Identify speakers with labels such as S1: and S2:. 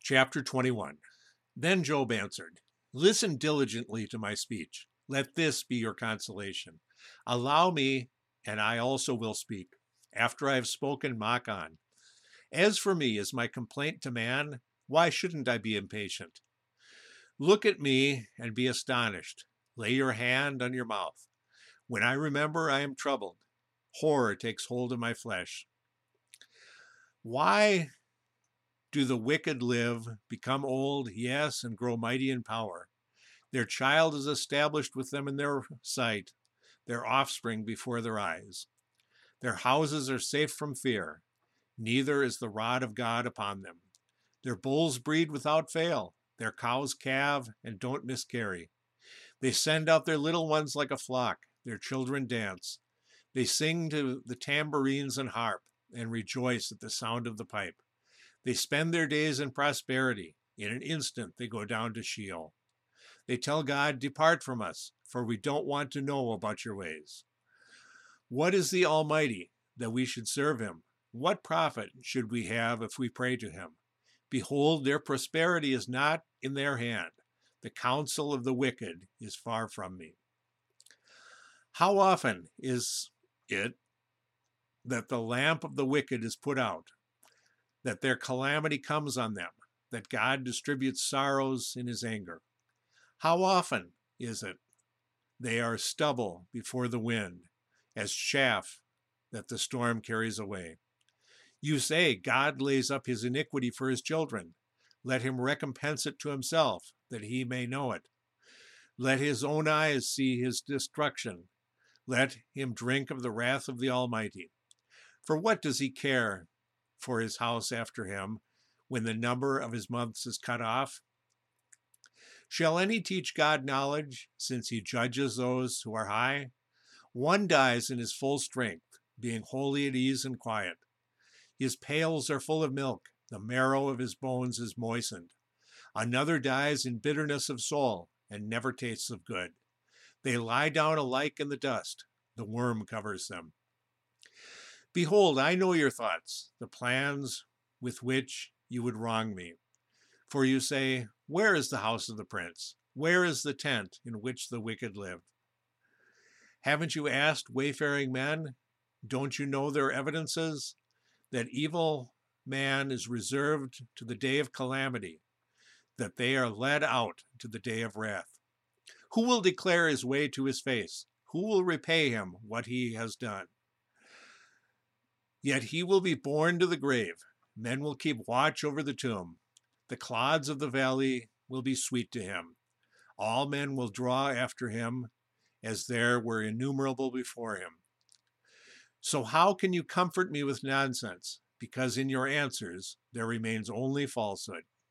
S1: Chapter 21. Then Job answered, Listen diligently to my speech. Let this be your consolation. Allow me, and I also will speak. After I have spoken, mock on. As for me, is my complaint to man? Why shouldn't I be impatient? Look at me and be astonished. Lay your hand on your mouth. When I remember, I am troubled. Horror takes hold of my flesh. Why do the wicked live, become old, yes, and grow mighty in power? Their child is established with them in their sight, their offspring before their eyes. Their houses are safe from fear, neither is the rod of God upon them. Their bulls breed without fail, their cows calve and don't miscarry. They send out their little ones like a flock, their children dance. They sing to the tambourines and harp, and rejoice at the sound of the pipe. They spend their days in prosperity. In an instant they go down to Sheol. They tell God, Depart from us, for we don't want to know about your ways. What is the Almighty, that we should serve him? What profit should we have if we pray to him? Behold, their prosperity is not in their hand. The counsel of the wicked is far from me. How often is it that the lamp of the wicked is put out, that their calamity comes on them, that God distributes sorrows in his anger? How often is it they are stubble before the wind, as chaff that the storm carries away? You say, God lays up his iniquity for his children. Let him recompense it to himself, that he may know it. Let his own eyes see his destruction. Let him drink of the wrath of the Almighty. For what does he care for his house after him, when the number of his months is cut off? Shall any teach God knowledge, since he judges those who are high? One dies in his full strength, being wholly at ease and quiet. His pails are full of milk, the marrow of his bones is moistened. Another dies in bitterness of soul, and never tastes of good. They lie down alike in the dust, the worm covers them. Behold, I know your thoughts, the plans with which you would wrong me. For you say, Where is the house of the prince? Where is the tent in which the wicked live? Haven't you asked wayfaring men? Don't you know their evidences? That evil man is reserved to the day of calamity, that they are led out to the day of wrath. Who will declare his way to his face? Who will repay him what he has done? Yet he will be borne to the grave. Men will keep watch over the tomb. The clods of the valley will be sweet to him. All men will draw after him, as there were innumerable before him. So how can you comfort me with nonsense? Because in your answers there remains only falsehood.